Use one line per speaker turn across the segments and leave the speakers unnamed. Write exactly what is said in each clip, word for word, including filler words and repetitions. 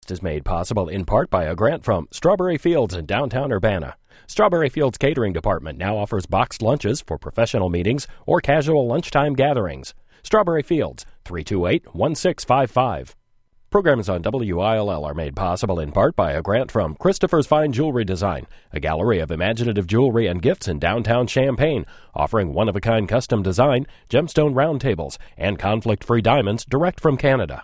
podcast is made possible in part by a grant from Strawberry Fields in downtown Urbana. Strawberry Fields Catering Department now offers boxed lunches for professional meetings or casual lunchtime gatherings. Strawberry Fields, three two eight, one six five five. Programs on W I L L are made possible in part by a grant from Christopher's Fine Jewelry Design, a gallery of imaginative jewelry and gifts in downtown Champaign, offering one-of-a-kind custom design, gemstone round tables, and conflict-free diamonds direct from Canada.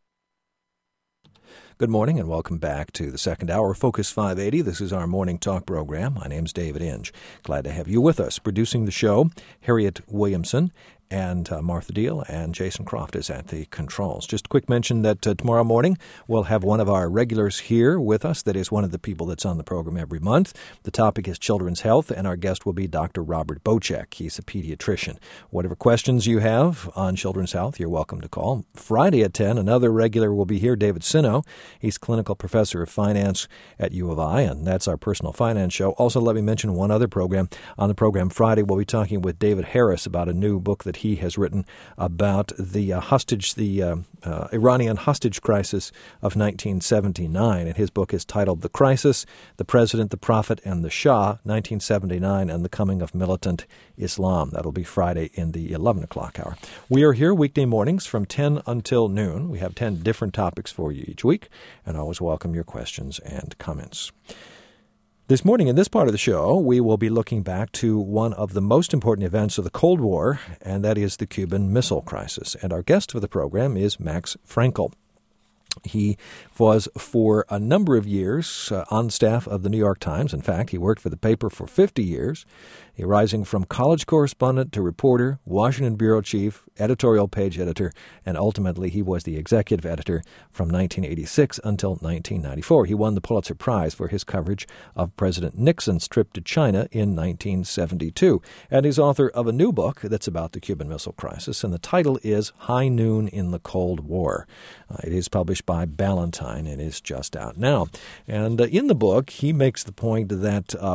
Good morning and welcome back to the second hour of Focus five eighty. This is our morning talk program. My name's David Inge. Glad to have you with us. Producing the show, Harriet Williamson and uh, Martha Deal, and Jason Croft is at the controls. Just a quick mention that uh, tomorrow morning we'll have one of our regulars here with us. That is one of the people that's on the program every month. The topic is children's health, and our guest will be Doctor Robert Bocek. He's a pediatrician. Whatever questions you have on children's health, you're welcome to call. Friday at ten, another regular will be here, David Sino. He's clinical professor of finance at U of I, and that's our personal finance show. Also, let me mention one other program. On the program Friday, we'll be talking with David Harris about a new book that he has written about the uh, hostage, the uh, uh, Iranian hostage crisis of nineteen seventy-nine. And his book is titled The Crisis, the President, the Prophet, and the Shah, nineteen seventy-nine and the Coming of Militant Islam. That'll be Friday in the eleven o'clock hour. We are here weekday mornings from ten until noon. We have ten different topics for you each week, and I always welcome your questions and comments. This morning, in this part of the show, we will be looking back to one of the most important events of the Cold War, and that is the Cuban Missile Crisis. And our guest for the program is Max Frankel. He was for a number of years uh, on staff of the New York Times. In fact, he worked for the paper for fifty years, he rising from college correspondent to reporter, Washington bureau chief, editorial page editor, and ultimately he was the executive editor from nineteen eighty-six until nineteen ninety-four. He won the Pulitzer Prize for his coverage of President Nixon's trip to China in nineteen seventy-two. And he's author of a new book that's about the Cuban Missile Crisis, and the title is High Noon in the Cold War. Uh, it is published by Ballantine and is just out now. And uh, in the book, he makes the point that uh,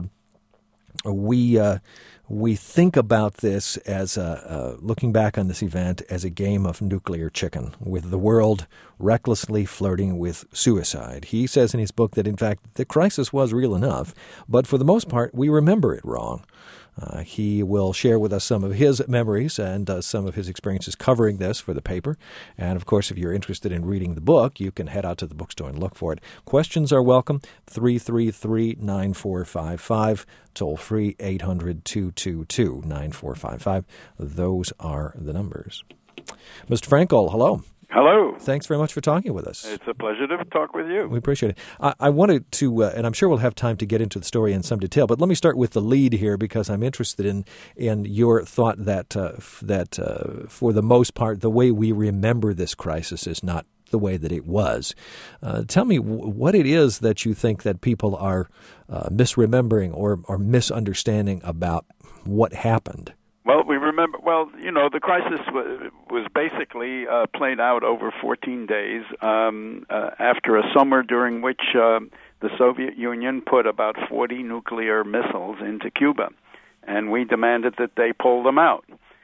we uh, we think about this as a, uh, looking back on this event as a game of nuclear chicken, with the world recklessly flirting with suicide. He says in his book that, in fact, the crisis was real enough, but for the most part, we remember it wrong. Uh, he will share with us some of his memories and uh, some of his experiences covering this for the paper. And, of course, if you're interested in reading the book, you can head out to the bookstore and look for it. Questions are welcome. three three three, nine four five five. Toll free, eight hundred, two two two, nine four five five. Those are the numbers. Mister Frankel, hello.
Hello.
Thanks very much for talking with us.
It's a pleasure to talk with you.
We appreciate it. I, I wanted to, uh, and I'm sure we'll have time to get into the story in some detail, but let me start with the lead here because I'm interested in in your thought that, uh, f- that uh, for the most part, the way we remember this crisis is not the way that it was. Uh, tell me w- what it is that you think that people are uh, misremembering or, or misunderstanding about what happened.
Well, we remember, well, you know, the crisis was, was basically uh, played out over fourteen days um, uh, after a summer during which uh, the Soviet Union put about forty nuclear missiles into Cuba, and we demanded that they pull them out.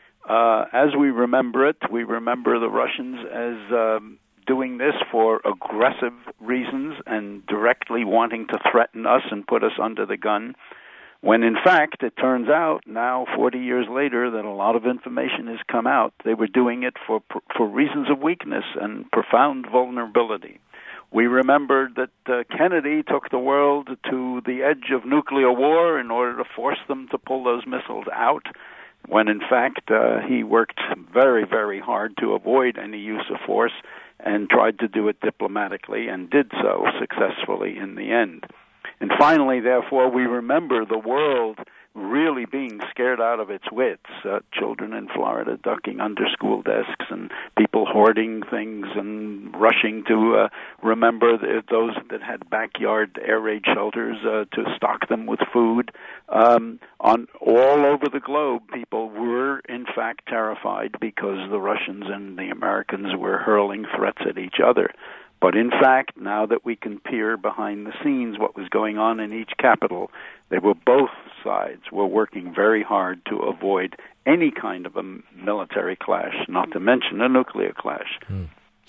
Uh, as we remember it, we remember the Russians as um, doing this for aggressive reasons and directly wanting to threaten us and put us under the gun. When, in fact, it turns out now, forty years later, that a lot of information has come out. They were doing it for for reasons of weakness and profound vulnerability. We remembered that uh, Kennedy took the world to the edge of nuclear war in order to force them to pull those missiles out, when, in fact, uh, he worked very, very hard to avoid any use of force and tried to do it diplomatically and did so successfully in the end. And finally, therefore, we remember the world really being scared out of its wits, uh, children in Florida ducking under school desks and people hoarding things and rushing to uh, remember the, those that had backyard air raid shelters uh, to stock them with food. Um, on all over the globe, people were, in fact, terrified because the Russians and the Americans were hurling threats at each other. But in fact, now that we can peer behind the scenes what was going on in each capital, they were both sides were working very hard to avoid any kind of a military clash, not to mention a nuclear clash.
Hmm.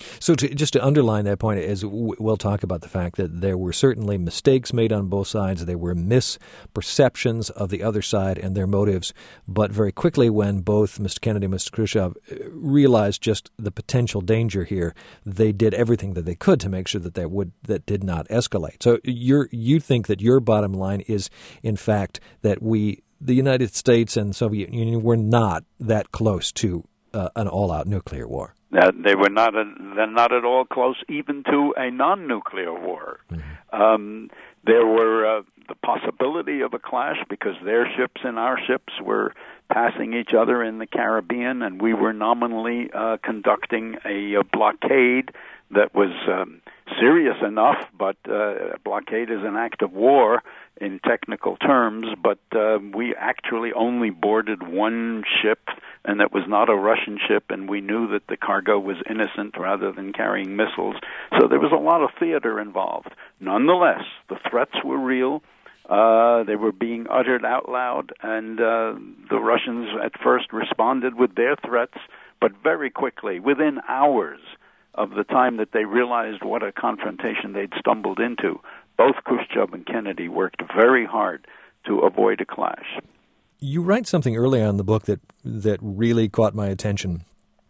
So to, just to underline that point, as we'll talk about the fact that there were certainly mistakes made on both sides, there were misperceptions of the other side and their motives, but very quickly when both Mister Kennedy and Mister Khrushchev realized just the potential danger here, they did everything that they could to make sure that that would that did not escalate. So you're, you think that your bottom line is, in fact, that we, the United States and the Soviet Union, were not that close to uh, an all-out nuclear war.
Uh, they were not a, they're not at all close even to a non-nuclear war. Mm-hmm. Um, there were uh, the possibility of a clash because their ships and our ships were passing each other in the Caribbean, and we were nominally uh, conducting a, a blockade that was um, serious enough, but uh, a blockade is an act of war in technical terms, but uh, we actually only boarded one ship, and that was not a Russian ship, and we knew that the cargo was innocent rather than carrying missiles. So there was a lot of theater involved. Nonetheless, the threats were real. Uh, they were being uttered out loud, and uh, the Russians at first responded with their threats, but very quickly, within hours of the time that they realized what a confrontation they'd stumbled into, both Khrushchev and Kennedy worked very hard to avoid a clash.
You write something early on in the book that that really caught my attention,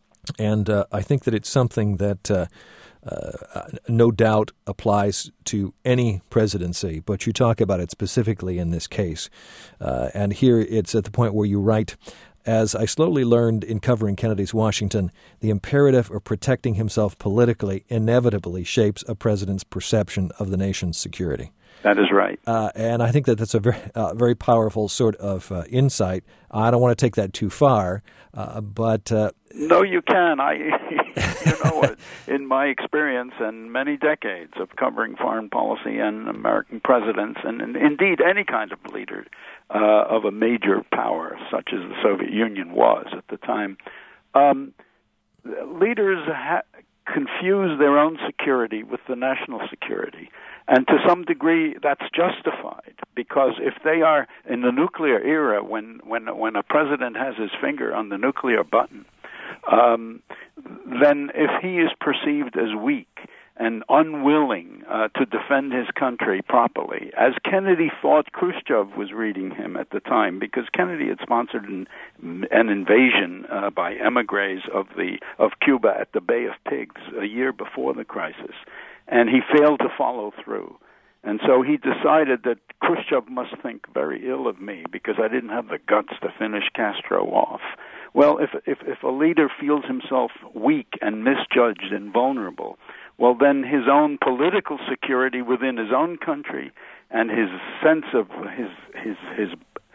and uh, I think that it's something that uh, uh, no doubt applies to any presidency, but you talk about it specifically in this case. Uh, and here it's at the point where you write, "As I slowly learned in covering Kennedy's Washington, the imperative of protecting himself politically inevitably shapes a president's perception of the nation's security."
That is right.
Uh, and I think that that's a very, uh, very powerful sort of uh, insight. I don't want to take that too far, uh, but... Uh,
no, you can. I, you know, in my experience and many decades of covering foreign policy and American presidents, and, and indeed any kind of leader uh, of a major power, such as the Soviet Union was at the time, um, leaders ha- confuse their own security with the national security. And to some degree, that's justified, because if they are in the nuclear era, when when when a president has his finger on the nuclear button, um, then if he is perceived as weak and unwilling uh, to defend his country properly, as Kennedy thought Khrushchev was reading him at the time, because Kennedy had sponsored an, an invasion uh, by emigres of the of Cuba at the Bay of Pigs a year before the crisis. And he failed to follow through. And so he decided that Khrushchev must think very ill of me because I didn't have the guts to finish Castro off. Well, if if, if a leader feels himself weak and misjudged and vulnerable, well, then his own political security within his own country and his sense of his his his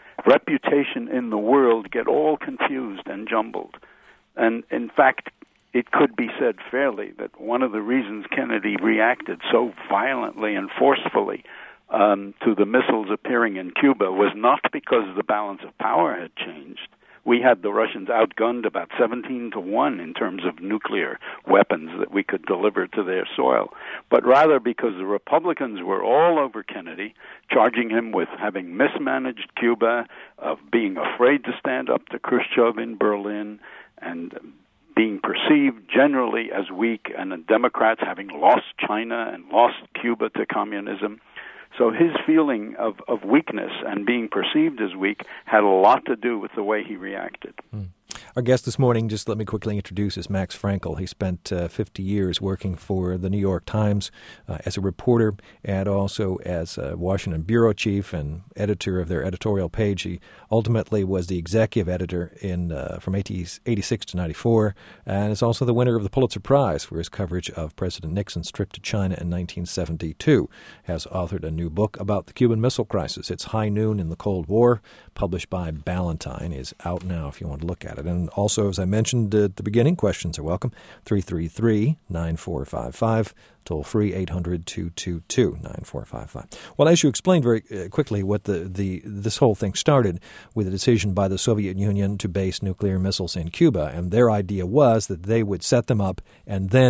reputation in the world get all confused and jumbled. And in fact, it could be said fairly that one of the reasons Kennedy reacted so violently and forcefully um, to the missiles appearing in Cuba was not because the balance of power had changed. We had the Russians outgunned about seventeen to one in terms of nuclear weapons that we could deliver to their soil, but rather because the Republicans were all over Kennedy, charging him with having mismanaged Cuba, of being afraid to stand up to Khrushchev in Berlin, and being perceived generally as weak, and the Democrats having lost China and lost Cuba to communism. So his feeling of, of weakness and being perceived as weak had a lot to do with the way he reacted. Mm.
Our guest this morning, just let me quickly introduce, is Max Frankel. He spent uh, fifty years working for the New York Times uh, as a reporter and also as a Washington bureau chief and editor of their editorial page. He ultimately was the executive editor in uh, from eighty-six to ninety-four, and is also the winner of the Pulitzer Prize for his coverage of President Nixon's trip to China in nineteen seventy-two. Has authored a new book about the Cuban Missile Crisis. It's High Noon in the Cold War, published by Ballantine. Is out now if you want to look at it. And also, as I mentioned at the beginning, questions are welcome. three three three, nine four five five, toll free eight hundred, two two two, nine four five five. Well, as you explained very quickly, what the, the this whole thing started with a decision by the Soviet Union to base nuclear missiles in Cuba, and their idea was that they would set them up and then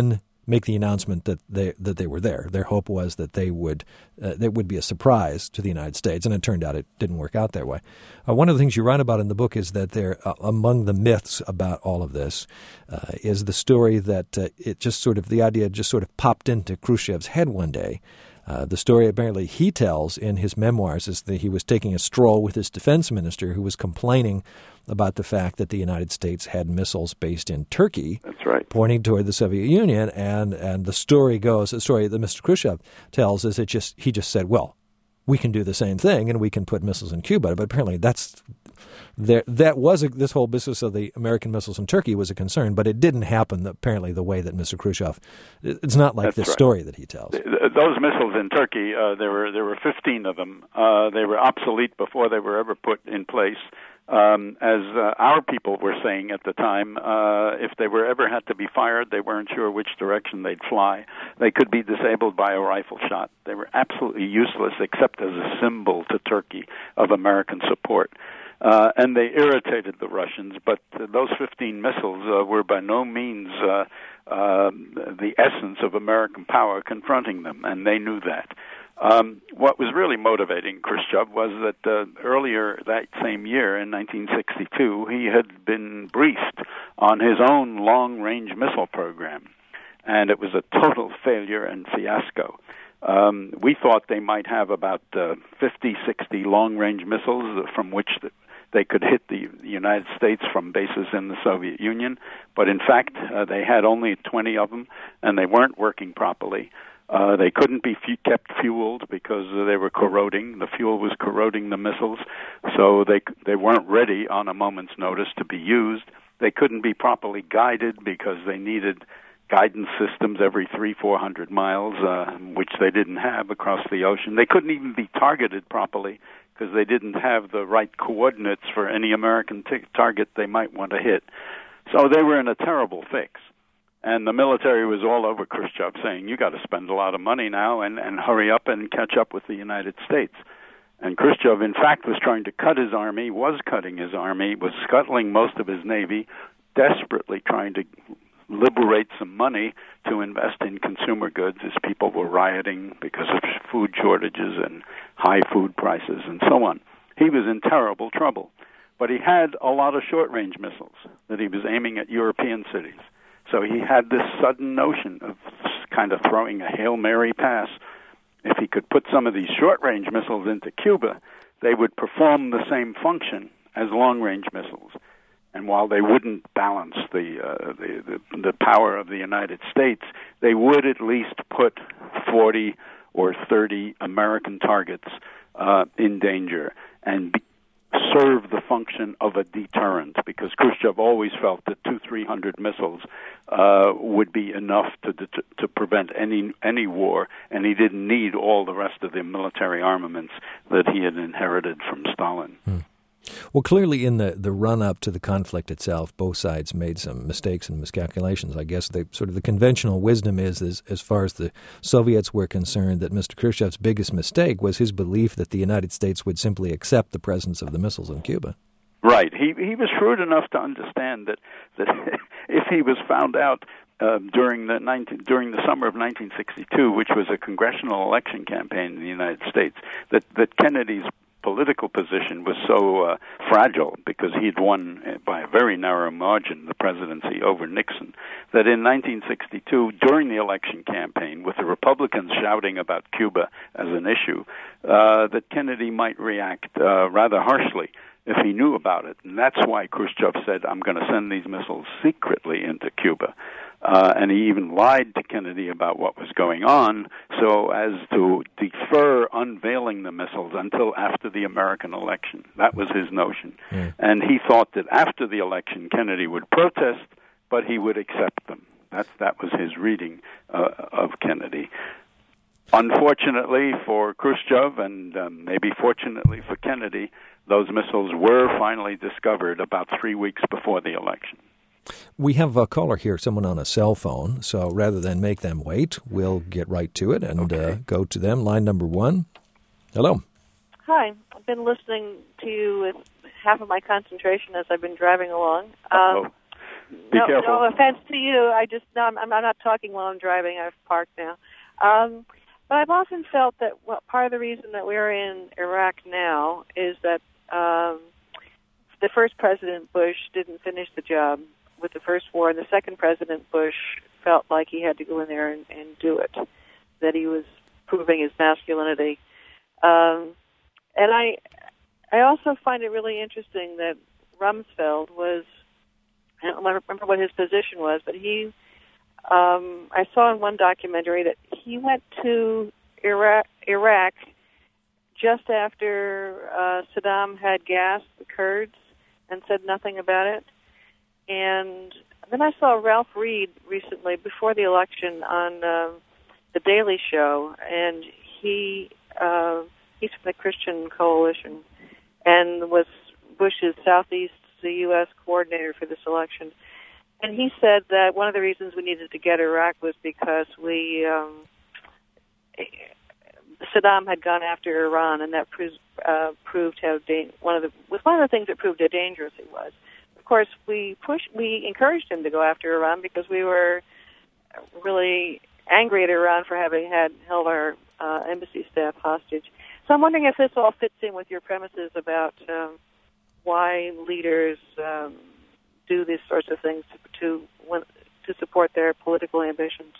make the announcement that they that they were there. Their hope was that they would uh, that would be a surprise to the United States, and it turned out it didn't work out that way. Uh, one of the things you write about in the book is that there, uh, among the myths about all of this, uh, is the story that uh, it just sort of the idea just sort of popped into Khrushchev's head one day. Uh, the story apparently he tells in his memoirs is that he was taking a stroll with his defense minister who was complaining about the fact that the United States had missiles based in Turkey.
That's right.
Pointing toward the Soviet Union. And, and the story goes, the story that Mister Khrushchev tells is it just he just said, well, we can do the same thing and we can put missiles in Cuba. But apparently that's there. That was a, this whole business of the American missiles in Turkey was a concern, but it didn't happen apparently the way that Mister Khrushchev. It's not like
that's
this
right.
story that he tells.
Those missiles in Turkey, uh, there were there were fifteen of them. Uh, they were obsolete before they were ever put in place. Um, as uh, our people were saying at the time, uh, if they were ever had to be fired, they weren't sure which direction they'd fly. They could be disabled by a rifle shot. They were absolutely useless except as a symbol to Turkey of American support. Uh, and they irritated the Russians, but uh, those fifteen missiles uh, were by no means uh, uh, the essence of American power confronting them, and they knew that. Um, what was really motivating Khrushchev was that uh, earlier that same year, in nineteen sixty-two, he had been briefed on his own long-range missile program, and it was a total failure and fiasco. Um, we thought they might have about uh, fifty, sixty long-range missiles from which the, they could hit the, the United States from bases in the Soviet Union, but in fact, uh, they had only twenty of them, and they weren't working properly. Uh, they couldn't be f- kept fueled because uh, they were corroding. The fuel was corroding the missiles, so they they weren't ready on a moment's notice to be used. They couldn't be properly guided because they needed guidance systems every three, four hundred miles, uh, which they didn't have across the ocean. They couldn't even be targeted properly because they didn't have the right coordinates for any American t- target they might want to hit. So they were in a terrible fix. And the military was all over Khrushchev saying, you got to spend a lot of money now and, and hurry up and catch up with the United States. And Khrushchev, in fact, was trying to cut his army, was cutting his army, was scuttling most of his navy, desperately trying to liberate some money to invest in consumer goods as people were rioting because of food shortages and high food prices and so on. He was in terrible trouble. But he had a lot of short-range missiles that he was aiming at European cities. So he had this sudden notion of kind of throwing a Hail Mary pass. If he could put some of these short-range missiles into Cuba, they would perform the same function as long-range missiles. And while they wouldn't balance the, uh, the, the the power of the United States, they would at least put forty or thirty American targets uh, in danger and be serve the function of a deterrent, because Khrushchev always felt that two, three hundred missiles uh, would be enough to, to to prevent any any war, and he didn't need all the rest of the military armaments that he had inherited from Stalin.
Hmm. Well, clearly in the, the run-up to the conflict itself, both sides made some mistakes and miscalculations. I guess the sort of the conventional wisdom is, is, as far as the Soviets were concerned, that Mister Khrushchev's biggest mistake was his belief that the United States would simply accept the presence of the missiles in Cuba.
Right. He he was shrewd enough to understand that, that if he was found out uh, during the nineteen, during the summer of nineteen sixty-two, which was a congressional election campaign in the United States, that, that Kennedy's political position was so uh, fragile because he'd won by a very narrow margin the presidency over Nixon, that in nineteen sixty-two, during the election campaign, with the Republicans shouting about Cuba as an issue, uh, that Kennedy might react uh, rather harshly if he knew about it. And that's why Khrushchev said, I'm going to send these missiles secretly into Cuba. Uh, and he even lied to Kennedy about what was going on so as to defer unveiling the missiles until after the American election. That was his notion. Yeah. And he thought that after the election, Kennedy would protest, but he would accept them. That's, that was his reading uh, of Kennedy. Unfortunately for Khrushchev, and um, maybe fortunately for Kennedy, those missiles were finally discovered about three weeks before the election.
We have a caller here, someone on a cell phone, so rather than make them wait, we'll get right to it and okay. uh, go to them. Line number one. Hello.
Hi. I've been listening to you with half of my concentration as I've been driving along. Um,
Be
no,
careful.
no offense to you. I just no, I'm, I'm not talking while I'm driving. I've parked now. Um, but I've often felt that well, part of the reason that we're in Iraq now is that um, the first President Bush didn't finish the job with the first war, and the second President Bush felt like he had to go in there and, and do it, that he was proving his masculinity. Um, and I, I also find it really interesting that Rumsfeld was, I don't remember what his position was, but he, um, I saw in one documentary that he went to Iraq, Iraq just after uh, Saddam had gassed the Kurds and said nothing about it. And then I saw Ralph Reed recently, before the election, on uh, The Daily Show, and he uh, he's from the Christian Coalition and was Bush's Southeast U S coordinator for this election. And he said that one of the reasons we needed to get Iraq was because we um, Saddam had gone after Iran, and that proves, uh, proved how da- one of the was one of the things that proved how dangerous he was. Of course, we pushed, we encouraged him to go after Iran because we were really angry at Iran for having had held our uh, embassy staff hostage. So I'm wondering if this all fits in with your premises about um, why leaders um, do these sorts of things to to, when, to support their political ambitions.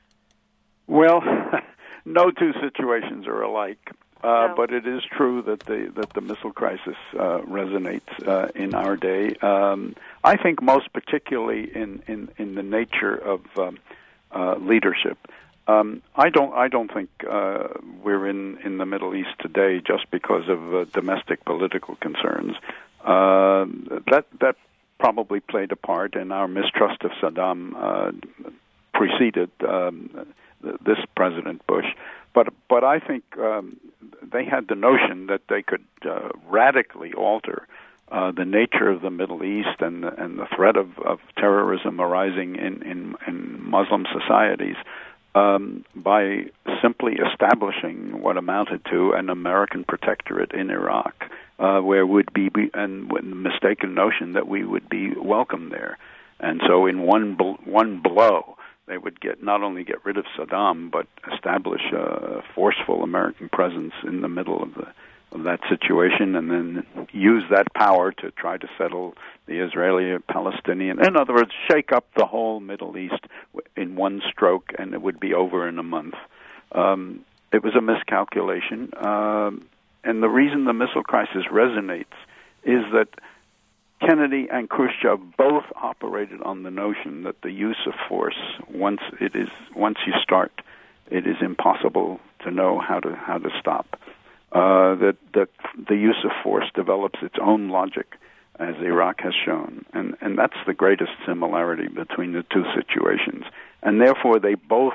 Well, no two situations are alike. Uh,
no.
But it is true that the that the missile crisis uh, resonates uh, in our day. Um, I think most particularly in, in, in the nature of um, uh, leadership. Um, I don't I don't think uh, we're in, in the Middle East today just because of uh, domestic political concerns. Uh, that that probably played a part, and our mistrust of Saddam uh, preceded um, this President Bush. But but I think um, they had the notion that they could uh, radically alter uh, the nature of the Middle East and the, and the threat of, of terrorism arising in, in, in Muslim societies um, by simply establishing what amounted to an American protectorate in Iraq, uh, where would be and with the mistaken notion that we would be welcome there. And so in one bl- one blow, they would get not only get rid of Saddam, but establish a forceful American presence in the middle of the of that situation, and then use that power to try to settle the Israeli-Palestinian. In other words, shake up the whole Middle East in one stroke, and it would be over in a month. Um, it was a miscalculation, um, and the reason the missile crisis resonates is that Kennedy and Khrushchev both operated on the notion that the use of force, once it is once you start, it is impossible to know how to how to stop. Uh, that that the use of force develops its own logic, as Iraq has shown, and and that's the greatest similarity between the two situations. And therefore, they both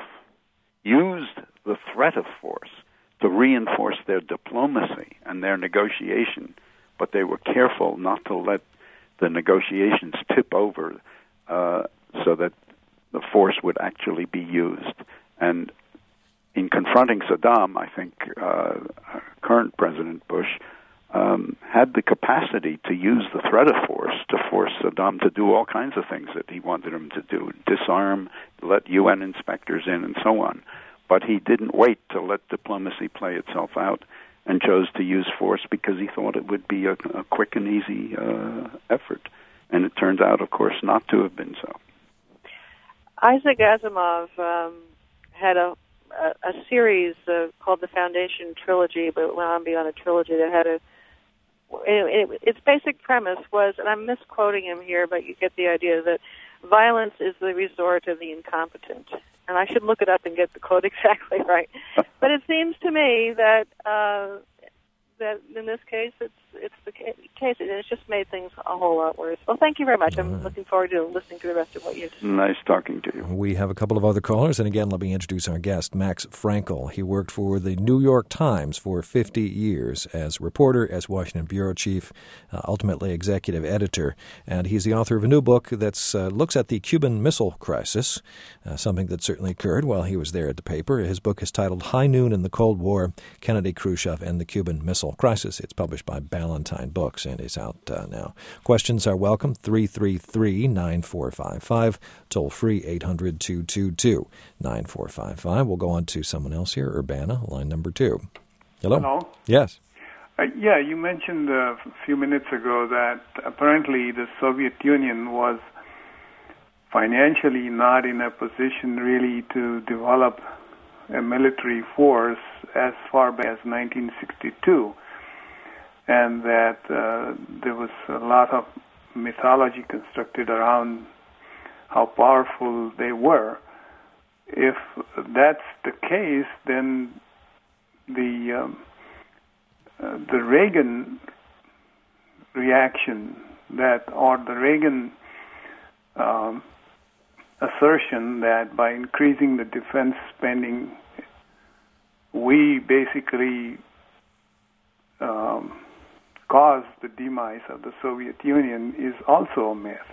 used the threat of force to reinforce their diplomacy and their negotiation, but they were careful not to let the negotiations tip over uh, so that the force would actually be used. And in confronting Saddam, I think uh, current President Bush um, had the capacity to use the threat of force to force Saddam to do all kinds of things that he wanted him to do, disarm, let U N inspectors in, and so on. But he didn't wait to let diplomacy play itself out, and chose to use force because he thought it would be a, a quick and easy uh, effort. And it turns out, of course, not to have been so.
Isaac Asimov um, had a, a, a series uh, called the Foundation Trilogy, but it went on beyond a trilogy that had a... It, it, its basic premise was, and I'm misquoting him here, but you get the idea, that violence is the resort of the incompetent. And I should look it up and get the quote exactly right. But it seems to me that uh, that in this case, it's it's the case, and it's just made things a whole lot worse. Well, thank you very much. I'm right. looking forward to listening to the rest of what you said.
Nice talking to you.
We have a couple of other callers, and again, let me introduce our guest, Max Frankel. He worked for the New York Times for fifty years as reporter, as Washington bureau chief, uh, ultimately executive editor, and he's the author of a new book that uh, looks at the Cuban Missile Crisis, uh, something that certainly occurred while he was there at the paper. His book is titled High Noon in the Cold War, Kennedy, Khrushchev, and the Cuban Missile Crisis. It's published by Ballard Valentine book. Sandy's out uh, now. Questions are welcome. three three three, nine four five five. Toll free eight hundred, two two two, nine four five five. We'll go on to someone else here. Urbana, line number two. Hello?
Hello?
Yes.
Uh, yeah, you mentioned uh, a few minutes ago that apparently the Soviet Union was financially not in a position really to develop a military force as far back as nineteen sixty-two, and that uh, there was a lot of mythology constructed around how powerful they were. If that's the case, then the um, uh, the Reagan reaction that, or the Reagan um, assertion that by increasing the defense spending, we basically um, caused the demise of the Soviet Union is also a myth.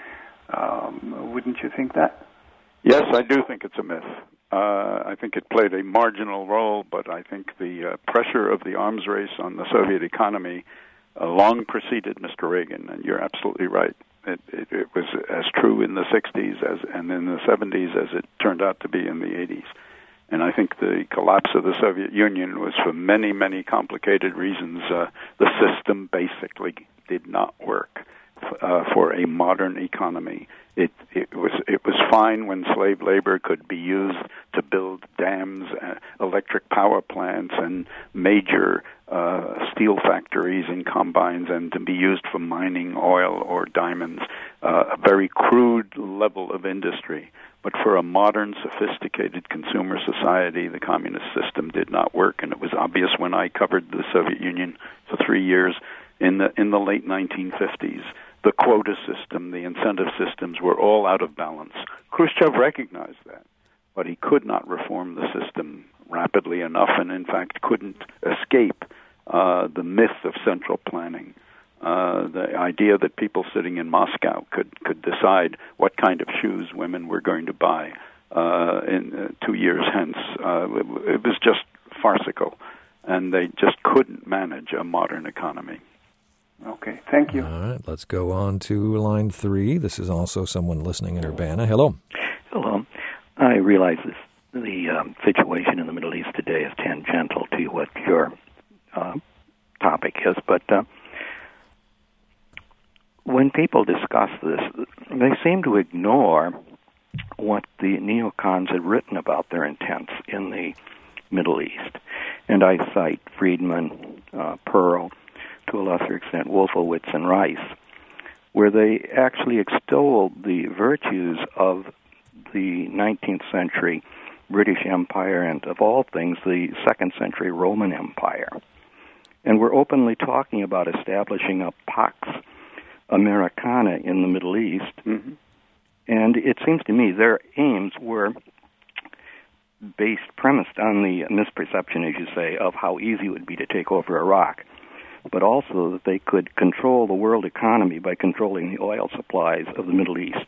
Um, wouldn't you think that?
Yes, I do think it's a myth. Uh, I think it played a marginal role, but I think the uh, pressure of the arms race on the Soviet economy uh, long preceded Mister Reagan, and you're absolutely right. It, it, it was as true in the sixties as and in the seventies as it turned out to be in the eighties. And I think the collapse of the Soviet Union was for many, many complicated reasons. Uh, the system basically did not work uh, for a modern economy. It, it was it was fine when slave labor could be used to build dams, uh, electric power plants, and major uh, steel factories and combines, and to be used for mining oil or diamonds, uh, a very crude level of industry. But for a modern, sophisticated consumer society, the communist system did not work, and it was obvious when I covered the Soviet Union for three years in the in the late nineteen fifties. The quota system, the incentive systems were all out of balance. Khrushchev recognized that, but he could not reform the system rapidly enough, and in fact couldn't escape uh, the myth of central planning. Uh, the idea that people sitting in Moscow could, could decide what kind of shoes women were going to buy uh, in uh, two years hence, uh, it, it was just farcical, and they just couldn't manage a modern economy.
Okay, thank you.
All right, let's go on to line three. This is also someone listening in Urbana. Hello.
Hello. I realize this, the um, situation in the Middle East today is tangential to what your uh, topic is, but uh, when people discuss this, they seem to ignore what the neocons had written about their intents in the Middle East. And I cite Friedman, uh, Pearl, to a lesser extent Wolfowitz and Rice, where they actually extolled the virtues of the nineteenth century British Empire and, of all things, the second century Roman Empire. And we're openly talking about establishing a Pax Americana in the Middle East. Mm-hmm. And it seems to me their aims were based, premised on the misperception, as you say, of how easy it would be to take over Iraq, but also that they could control the world economy by controlling the oil supplies of the Middle East.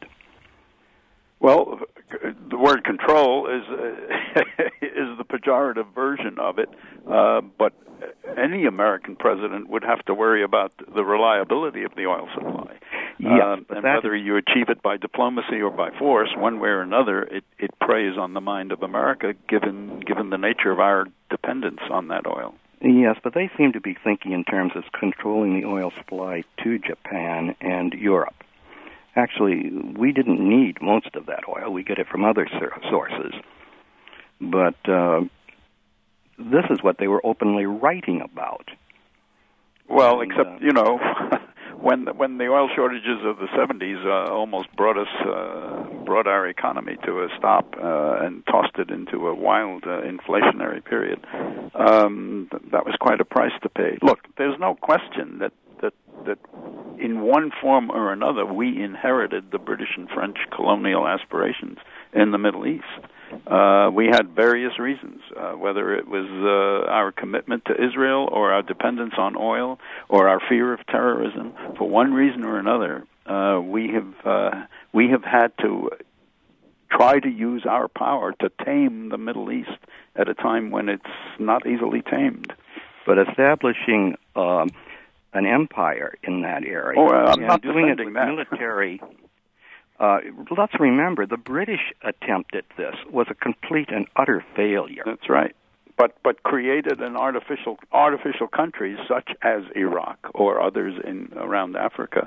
Well, the word control is uh, is the pejorative version of it, uh, but any American president would have to worry about the reliability of the oil supply.
Yes,
uh, and whether you achieve it by diplomacy or by force, one way or another, it, it preys on the mind of America, given given the nature of our dependence on that oil.
Yes, but they seem to be thinking in terms of controlling the oil supply to Japan and Europe. Actually, we didn't need most of that oil. We get it from other sources. But uh, this is what they were openly writing about.
Well,
and,
except,
uh,
you know, when the, when the oil shortages of the seventies uh, almost brought us, uh, brought our economy to a stop uh, and tossed it into a wild uh, inflationary period, um, th- that was quite a price to pay. Look, there's no question that, that, that in one form or another we inherited the British and French colonial aspirations in the Middle East. Uh, we had various reasons, uh, whether it was uh, our commitment to Israel or our dependence on oil or our fear of terrorism. For one reason or another, uh, we have uh, we have had to try to use our power to tame the Middle East at a time when it's not easily tamed.
But establishing um, an empire in that area.
Oh, I'm
and
not
doing it
defending
with
that.
military. Uh, let's remember, the British attempt at this was a complete and utter failure.
That's right. But but created an artificial artificial countries such as Iraq or others in around Africa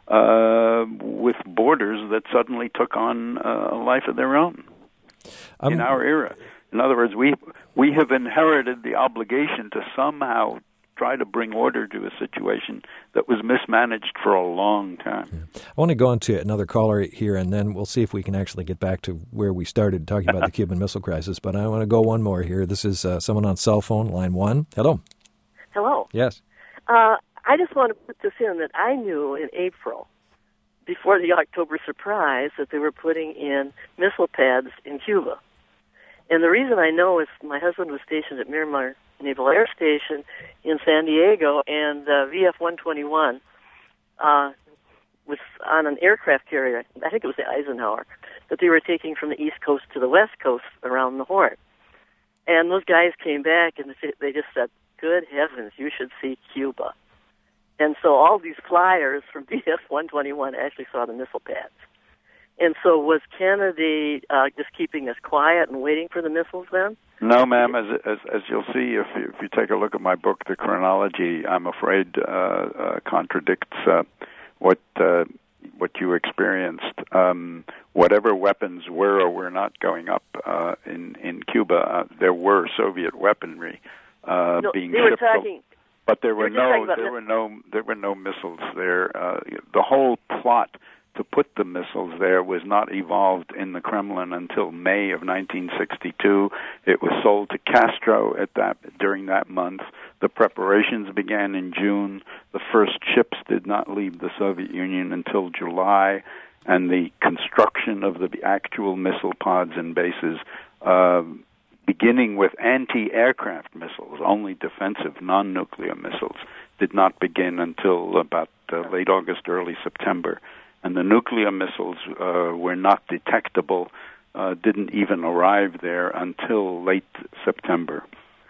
uh, with borders that suddenly took on uh, a life of their own um, in our era. In other words, we we have inherited the obligation to somehow try to bring order to a situation that was mismanaged for a long time.
Yeah. I want to go on to another caller here, and then we'll see if we can actually get back to where we started talking about the Cuban Missile Crisis. But I want to go one more here. This is uh, someone on cell phone, line one. Hello.
Hello.
Yes.
Uh, I just want to put this in that I knew in April, before the October surprise, that they were putting in missile pads in Cuba. And the reason I know is my husband was stationed at Miramar Naval Air Station in San Diego, and uh, V F one twenty-one uh, was on an aircraft carrier, I think it was the Eisenhower, that they were taking from the East Coast to the West Coast around the Horn. And those guys came back, and they just said, good heavens, you should see Cuba. And so all these flyers from V F one twenty-one actually saw the missile pads. And so was Kennedy uh, just keeping us quiet and waiting for the missiles then?
No, ma'am. As as, as you'll see, if you, if you take a look at my book, The Chronology, I'm afraid uh, uh, contradicts uh, what uh, what you experienced. Um, whatever weapons were or were not going up uh, in in Cuba, uh, there were Soviet weaponry uh,
no,
being
they were
shipped.
talking,
but there were
they were
no there were no there were no missiles there. Uh, the whole plot to put the missiles there was not evolved in the Kremlin until May of nineteen sixty-two. It was sold to Castro at that during that month. The preparations began in June. The first ships did not leave the Soviet Union until July, and the construction of the actual missile pods and bases, uh, beginning with anti-aircraft missiles, only defensive, non-nuclear missiles, did not begin until about uh, late August, early September. And the nuclear missiles uh, were not detectable, uh, didn't even arrive there until late September.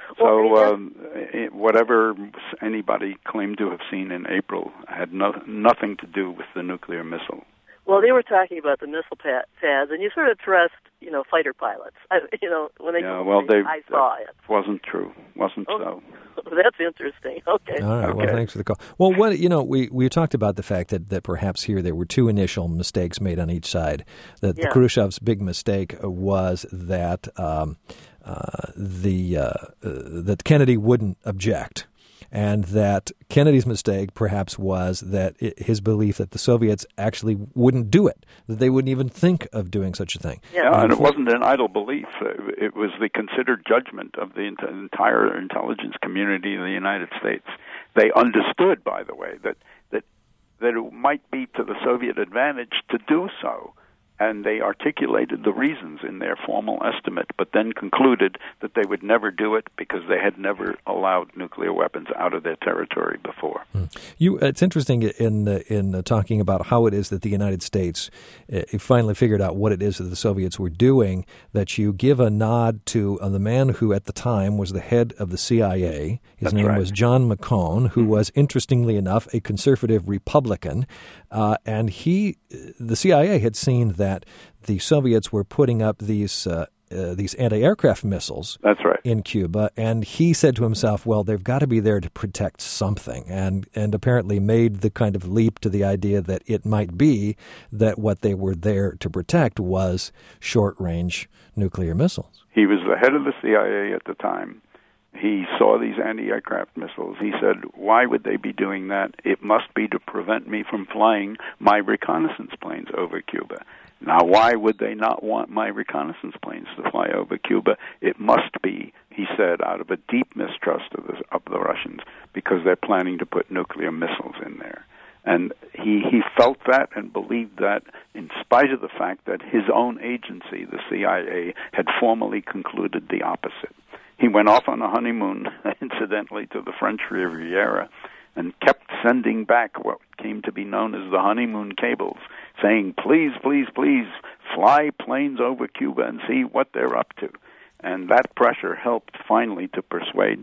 So um, it, whatever anybody claimed to have seen in April had no, nothing to do with the nuclear missile.
Well, they were talking about the missile pad, pads, and you sort of trust, you know, fighter pilots. I, you know, when they
yeah,
told
well,
me,
they,
I saw it.
Wasn't true. Wasn't
oh,
so.
That's interesting. Okay.
All right.
Okay.
Well, thanks for the call. Well, what you know, we, we talked about the fact that, that perhaps here there were two initial mistakes made on each side. That
yeah.
the Khrushchev's big mistake was that um, uh, the uh, uh, that Kennedy wouldn't object. And that Kennedy's mistake perhaps was that it, his belief that the Soviets actually wouldn't do it, that they wouldn't even think of doing such a thing.
Yeah, yeah and it wasn't an idle belief. It was the considered judgment of the entire intelligence community in the United States. They understood, by the way, that, that, that it might be to the Soviet advantage to do so. And they articulated the reasons in their formal estimate, but then concluded that they would never do it because they had never allowed nuclear weapons out of their territory before.
You, it's interesting in uh, in uh, talking about how it is that the United States uh, finally figured out what it is that the Soviets were doing, that you give a nod to uh, the man who at the time was the head of the C I A. His
That's
name
right.
was John McCone, who was, interestingly enough, a conservative Republican. Uh, and he, the C I A had seen that the Soviets were putting up these uh, uh, these anti-aircraft missiles
That's right.
in Cuba, and he said to himself, well, they've got to be there to protect something, and, and apparently made the kind of leap to the idea that it might be that what they were there to protect was short-range nuclear missiles.
He was the head of the C I A at the time. He saw these anti-aircraft missiles. He said, why would they be doing that? It must be to prevent me from flying my reconnaissance planes over Cuba. Now, why would they not want my reconnaissance planes to fly over Cuba? It must be, he said, out of a deep mistrust of the, of the Russians, because they're planning to put nuclear missiles in there. And he, he felt that and believed that in spite of the fact that his own agency, the C I A, had formally concluded the opposite. He went off on a honeymoon, incidentally, to the French Riviera, and kept sending back what came to be known as the honeymoon cables, saying, please, please, please, fly planes over Cuba and see what they're up to. And that pressure helped finally to persuade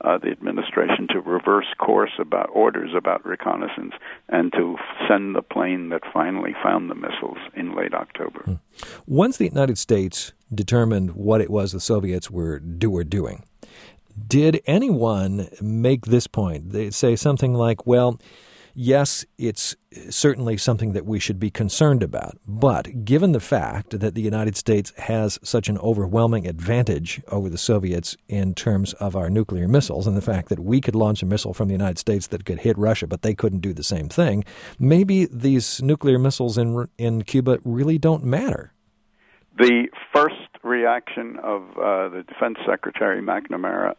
uh, the administration to reverse course about orders about reconnaissance and to send the plane that finally found the missiles in late October.
Once the United States determined what it was the Soviets were do were doing, did anyone make this point? They say something like, well, yes, it's certainly something that we should be concerned about, but given the fact that the United States has such an overwhelming advantage over the Soviets in terms of our nuclear missiles and the fact that we could launch a missile from the United States that could hit Russia, but they couldn't do the same thing, maybe these nuclear missiles in in Cuba really don't matter.
The first reaction of uh, the Defense Secretary McNamara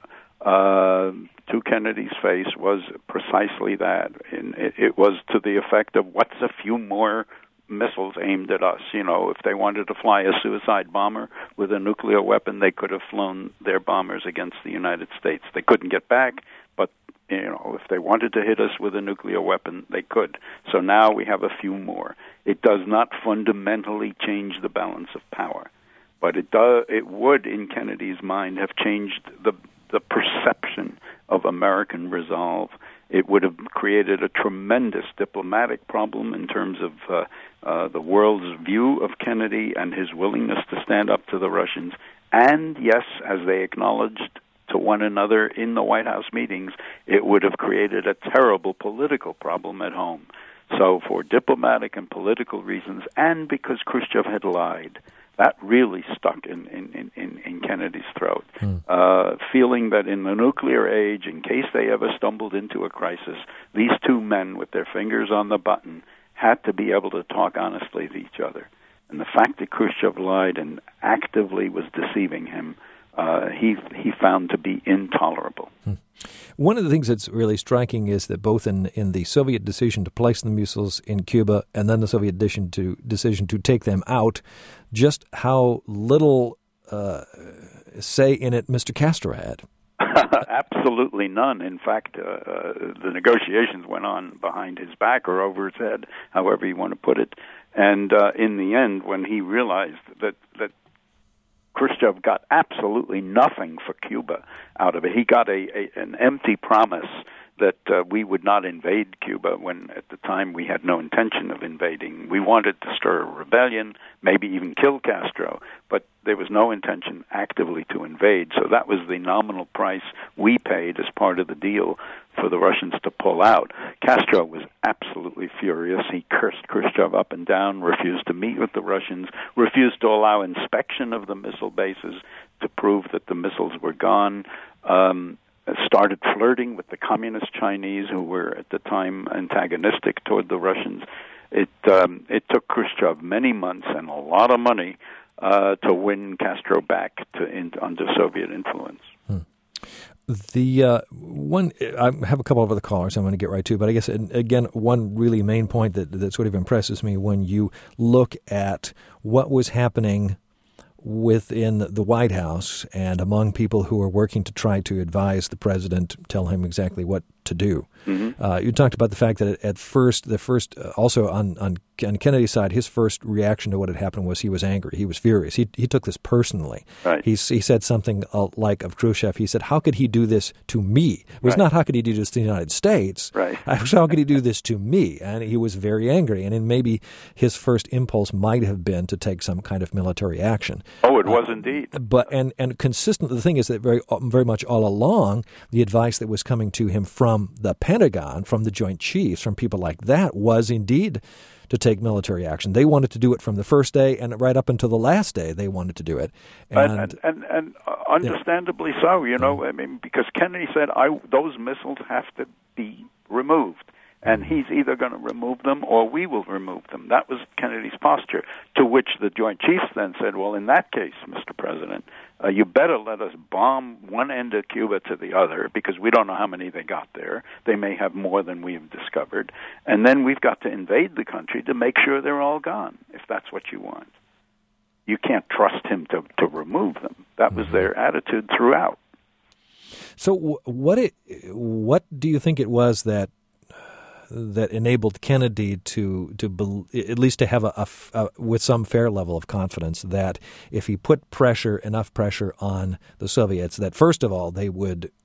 uh, to Kennedy's face was precisely that. And it, it was to the effect of, what's a few more missiles aimed at us? You know, if they wanted to fly a suicide bomber with a nuclear weapon, they could have flown their bombers against the United States. They couldn't get back, but you know, if they wanted to hit us with a nuclear weapon, they could. So now we have a few more. It does not fundamentally change the balance of power, but it does. It would, in Kennedy's mind, have changed the the perception of American resolve. It would have created a tremendous diplomatic problem in terms of uh, uh, the world's view of Kennedy and his willingness to stand up to the Russians. And yes, as they acknowledged to one another in the White House meetings, it would have created a terrible political problem at home. So for diplomatic and political reasons, and because Khrushchev had lied, that really stuck in, in, in, in Kennedy's throat. Hmm. Uh, feeling that in the nuclear age, in case they ever stumbled into a crisis, these two men with their fingers on the button had to be able to talk honestly to each other. And the fact that Khrushchev lied and actively was deceiving him, uh, he he found to be intolerable.
Hmm. One of the things that's really striking is that both in, in the Soviet decision to place the missiles in Cuba and then the Soviet decision to decision to take them out, just how little uh, say in it Mister Castro had.
Absolutely none. In fact, uh, uh, the negotiations went on behind his back or over his head, however you want to put it. And uh, in the end, when he realized that that Khrushchev got absolutely nothing for Cuba out of it. He got a, a an empty promise that uh, we would not invade Cuba when at the time we had no intention of invading. We wanted to stir a rebellion, maybe even kill Castro, but there was no intention actively to invade. So that was the nominal price we paid as part of the deal for the Russians to pull out. Castro was absolutely furious. He cursed Khrushchev up and down, refused to meet with the Russians, refused to allow inspection of the missile bases to prove that the missiles were gone, um, started flirting with the communist Chinese who were at the time antagonistic toward the Russians. It um, it took Khrushchev many months and a lot of money uh, to win Castro back to in, under Soviet influence.
Hmm. The uh, one, I have a couple of other callers I'm going to get right to, but I guess, again, one really main point that, that sort of impresses me when you look at what was happening within the White House and among people who are working to try to advise the president, tell him exactly what to do. Mm-hmm. Uh, you talked about the fact that at first, the first, uh, also on, on on Kennedy's side, his first reaction to what had happened was he was angry. He was furious. He he took this personally.
Right.
He he said something uh, like of Khrushchev. He said, "How could he do this to me?" It was
right.
not how could he do this to the United States.
Right.
How could he do this to me? And he was very angry. And then maybe his first impulse might have been to take some kind of military action.
Oh, it was
uh,
indeed.
But and and consistent. The thing is that very very much all along, the advice that was coming to him from the Pentagon, from the Joint Chiefs, from people like that, was indeed to take military action. They wanted to do it from the first day, and right up until the last day, they wanted to do it.
And and, and, and uh, understandably yeah. so, you know, I mean, because Kennedy said, "I those missiles have to be removed." And he's either going to remove them or we will remove them. That was Kennedy's posture, to which the Joint Chiefs then said, well, in that case, Mister President, uh, you better let us bomb one end of Cuba to the other because we don't know how many they got there. They may have more than we've discovered. And then we've got to invade the country to make sure they're all gone, if that's what you want. You can't trust him to, to remove them. That was their attitude throughout.
So what it, what do you think it was that that enabled Kennedy to to be, at least to have a, a, a with some fair level of confidence that if he put pressure enough pressure on the Soviets, that first of all they would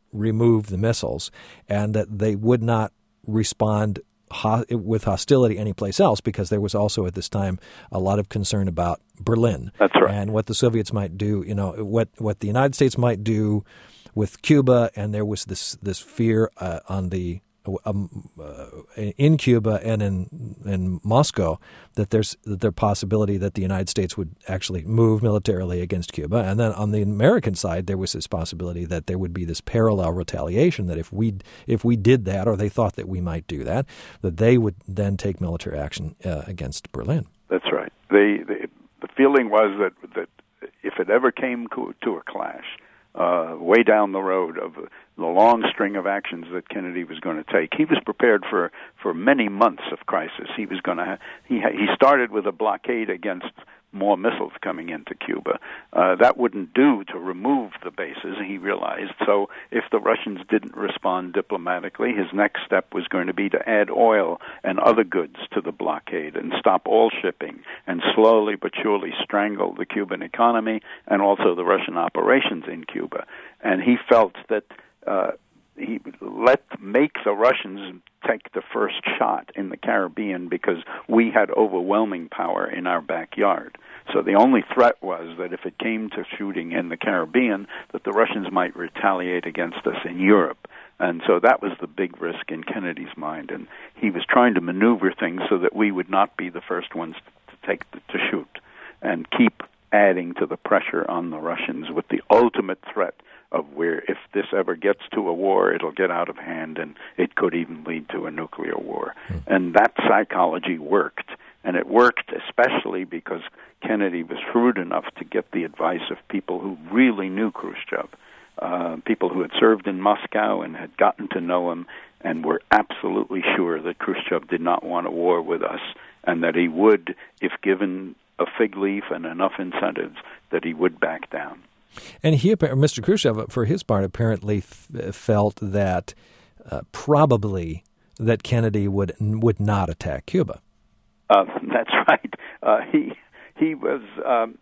remove the missiles, and that they would not respond ho- with hostility anyplace else, because there was also at this time a lot of concern about Berlin.
That's right.
And what the Soviets might do, you know, what, what the United States might do with Cuba, and there was this this fear uh, on the um, uh, in Cuba and in in Moscow that there's that there possibility that the United States would actually move militarily against Cuba, and then on the American side there was this possibility that there would be this parallel retaliation, that if we if we did that, or they thought that we might do that, that they would then take military action uh, against Berlin.
That's right. They, they, the feeling was that that if it ever came to, to a clash, Uh, way down the road of the long string of actions that Kennedy was going to take, he was prepared for, for many months of crisis. He was going to ha- he ha- he started with a blockade against more missiles coming into Cuba. Uh, that wouldn't do to remove the bases, he realized. So if the Russians didn't respond diplomatically, his next step was going to be to add oil and other goods to the blockade and stop all shipping and slowly but surely strangle the Cuban economy and also the Russian operations in Cuba. And he felt that uh, he let make the Russians take the first shot in the Caribbean because we had overwhelming power in our backyard. So the only threat was that if it came to shooting in the Caribbean, that the Russians might retaliate against us in Europe. And so that was the big risk in Kennedy's mind. And he was trying to maneuver things so that we would not be the first ones to take the, to shoot, and keep adding to the pressure on the Russians with the ultimate threat of where if this ever gets to a war, it'll get out of hand and it could even lead to a nuclear war. Mm. And that psychology worked. And it worked especially because Kennedy was shrewd enough to get the advice of people who really knew Khrushchev, uh, people who had served in Moscow and had gotten to know him and were absolutely sure that Khrushchev did not want a war with us, and that he would, if given a fig leaf and enough incentives, that he would back down.
And he, Mister Khrushchev, for his part, apparently f- felt that uh, probably that Kennedy would would not attack Cuba.
Uh, that's right. Uh, he he was um,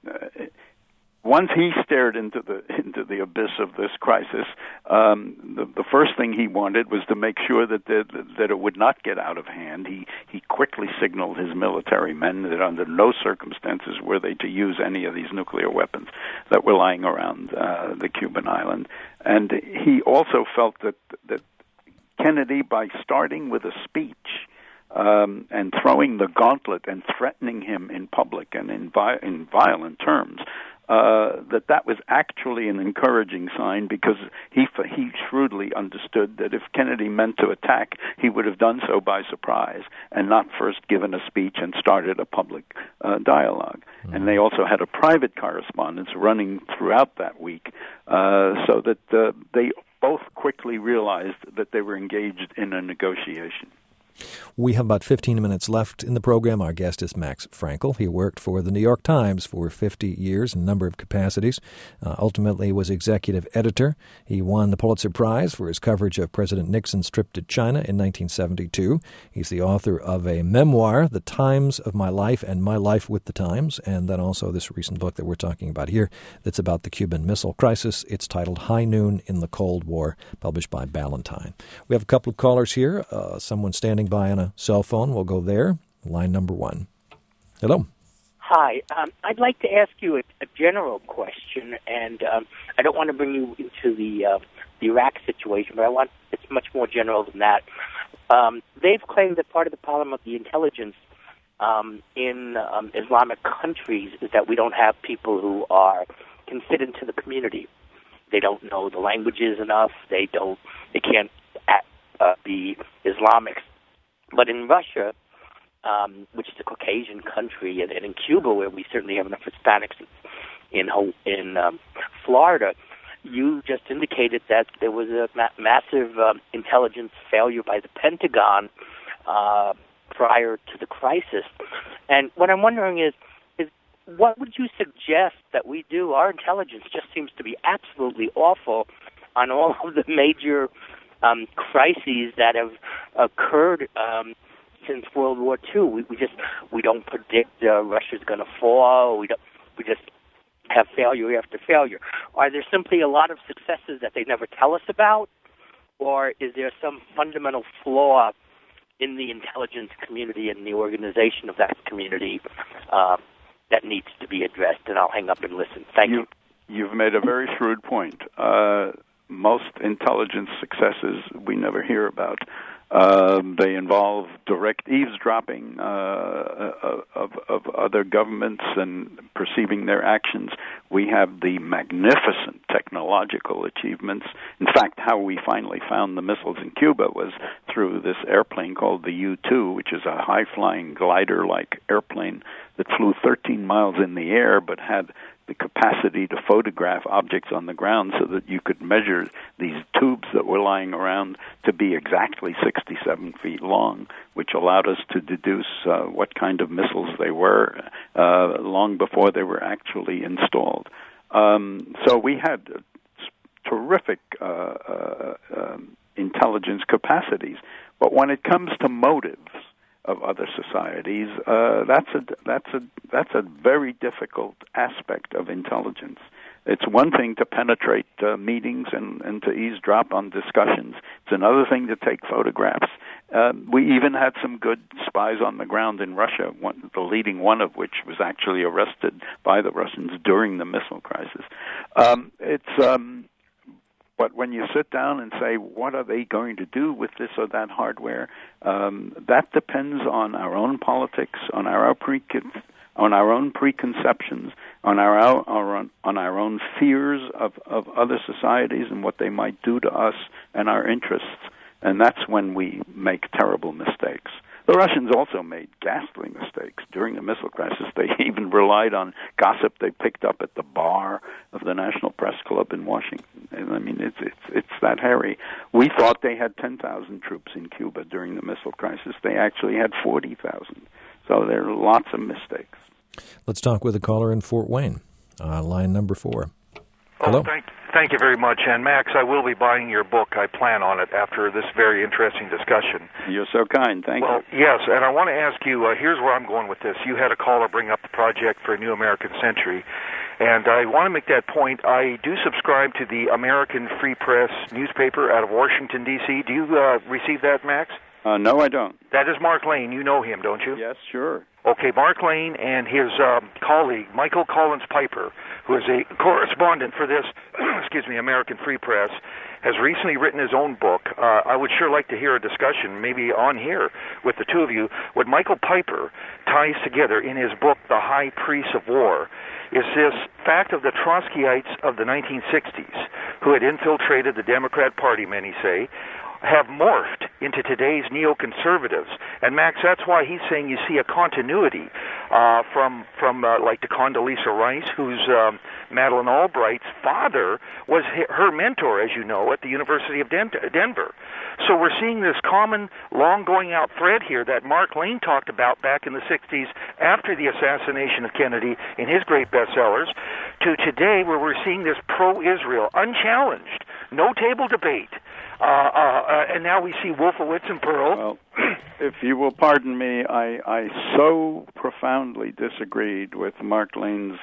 once he stared into the into the abyss of this crisis. Um, the, the first thing he wanted was to make sure that the, that it would not get out of hand. He he quickly signaled his military men that under no circumstances were they to use any of these nuclear weapons that were lying around uh, the Cuban island. And he also felt that that Kennedy, by starting with a speech Um, and throwing the gauntlet and threatening him in public and in, vi- in violent terms, uh, that that was actually an encouraging sign, because he he shrewdly understood that if Kennedy meant to attack, he would have done so by surprise and not first given a speech and started a public uh, dialogue. Mm-hmm. And they also had a private correspondence running throughout that week, uh, so that uh, they both quickly realized that they were engaged in a negotiation.
We have about fifteen minutes left in the program. Our guest is Max Frankel. He worked for the New York Times for fifty years in a number of capacities. Uh, ultimately was executive editor. He won the Pulitzer Prize for his coverage of President Nixon's trip to China in nineteen seventy-two. He's the author of a memoir, The Times of My Life and My Life with the Times, and then also this recent book that we're talking about here that's about the Cuban Missile Crisis. It's titled High Noon in the Cold War, published by Ballantine. We have a couple of callers here. Uh, someone standing by on a cell phone. We'll go there. Line number one. Hello.
Hi. Um, I'd like to ask you a, a general question, and um, I don't want to bring you into the, uh, the Iraq situation, but I want it's much more general than that. Um, they've claimed that part of the problem of the intelligence um, in um, Islamic countries is that we don't have people who are considered to the community. They don't know the languages enough. They don't. They can't uh, be Islamics. But in Russia, um, which is a Caucasian country, and, and in Cuba, where we certainly have enough Hispanics, in in um, Florida, you just indicated that there was a ma- massive um, intelligence failure by the Pentagon uh, prior to the crisis. And what I'm wondering is, is what would you suggest that we do? Our intelligence just seems to be absolutely awful on all of the major Um, crises that have occurred um, since World War Two. We, we just we don't predict uh, Russia's going to fall. We don't. We just have failure after failure. Are there simply a lot of successes that they never tell us about? or is there some fundamental flaw in the intelligence community and the organization of that community uh, that needs to be addressed? And I'll hang up and listen. Thank you.
you. You've made a very shrewd point. Uh, most intelligence successes we never hear about. Uh, they involve direct eavesdropping uh, of, of other governments and perceiving their actions. We have the magnificent technological achievements. In fact, how we finally found the missiles in Cuba was through this airplane called the U two, which is a high-flying glider-like airplane that flew thirteen miles in the air but had the capacity to photograph objects on the ground so that you could measure these tubes that were lying around to be exactly sixty-seven feet long, which allowed us to deduce uh, what kind of missiles they were uh, long before they were actually installed. Um, so we had terrific uh, uh, um, intelligence capacities. But when it comes to motives of other societies, uh, that's a that's a that's a very difficult aspect of intelligence. It's one thing to penetrate uh, meetings and, and to eavesdrop on discussions. It's another thing to take photographs. Uh, we even had some good spies on the ground in Russia, one, the leading one of which was actually arrested by the Russians during the missile crisis. Um, it's um, But when you sit down and say, what are they going to do with this or that hardware, um, that depends on our own politics, on our pre on our own preconceptions, on our, our own, on our own fears of, of other societies and what they might do to us and our interests. And that's when we make terrible mistakes. The Russians also made ghastly mistakes during the missile crisis. They even relied on gossip they picked up at the bar of the National Press Club in Washington. And I mean, it's it's it's that hairy. We thought they had ten thousand troops in Cuba during the missile crisis. They actually had forty thousand. So there are lots of mistakes.
Let's talk with a caller in Fort Wayne, uh, line number four.
Oh,
Hello.
thank, thank you very much. And, Max, I will be buying your book. I plan on it after this very interesting discussion.
You're so kind. Thank
well,
you.
Yes, and I want to ask you, uh, here's where I'm going with this. You had a caller bring up the project for a New American Century, and I want to make that point. I do subscribe to the American Free Press newspaper out of Washington, D C Do you uh, receive that, Max?
Uh, no, I don't.
That is Mark Lane. You know him, don't you?
Yes, sure.
Okay, Mark Lane and his um, colleague, Michael Collins Piper, who is a correspondent for this, excuse me, American Free Press, has recently written his own book. Uh, I would sure like to hear a discussion, maybe on here, with the two of you. What Michael Piper ties together in his book, The High Priest of War, is this fact of the Trotskyites of the nineteen sixties, who had infiltrated the Democrat Party, many say, have morphed into today's neoconservatives. And, Max, that's why he's saying you see a continuity uh, from, from uh, like, the Condoleezza Rice, who's um, Madeleine Albright's father was her mentor, as you know, at the University of Den- Denver. So we're seeing this common, long-going-out thread here that Mark Lane talked about back in the sixties after the assassination of Kennedy in his great bestsellers, to today where we're seeing this pro-Israel, unchallenged, no table debate. Uh, uh, uh, and now we see Wolfowitz and Pearl.
Well, if you will pardon me, I, I so profoundly disagreed with Mark Lane's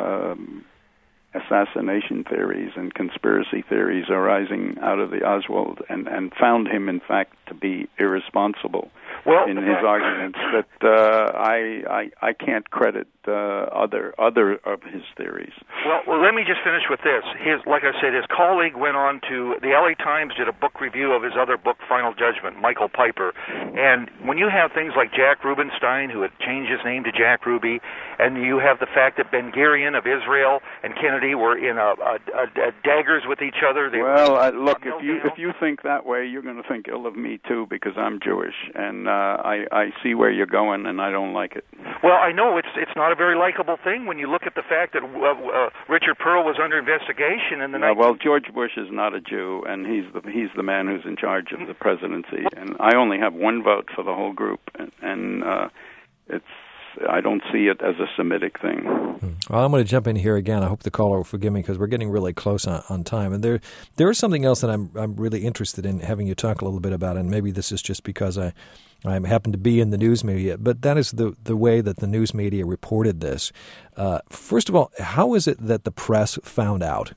um, assassination theories and conspiracy theories arising out of the Oswald, and, and found him, in fact, to be irresponsible
well,
in his arguments that uh, I, I I can't credit uh, other other of his theories.
Well, well, let me just finish with this. His, like I said, his colleague went on to the L A Times, did a book review of his other book, Final Judgment, Michael Piper. And when you have things like Jack Rubenstein, who had changed his name to Jack Ruby, and you have the fact that Ben Gurion of Israel and Kennedy were in a, a, a, a daggers with each other. They
well,
were,
I, look, if you if you think that way, you're going to think ill of me too, because I'm Jewish, and uh, I I see where you're going, and I don't like it.
Well, I know it's it's not a very likable thing when you look at the fact that uh, uh, Richard Pearl was under investigation in the
uh,
night.
Well, George Bush is not a Jew, and he's the he's the man who's in charge of the presidency, and I only have one vote for the whole group, and, and uh, it's. I don't see it as a Semitic thing.
Well, I'm going to jump in here again. I hope the caller will forgive me because we're getting really close on, on time. And there, there is something else that I'm I'm really interested in having you talk a little bit about, and maybe this is just because I, I happen to be in the news media, but that is the, the way that the news media reported this. Uh, first of all, how is it that the press found out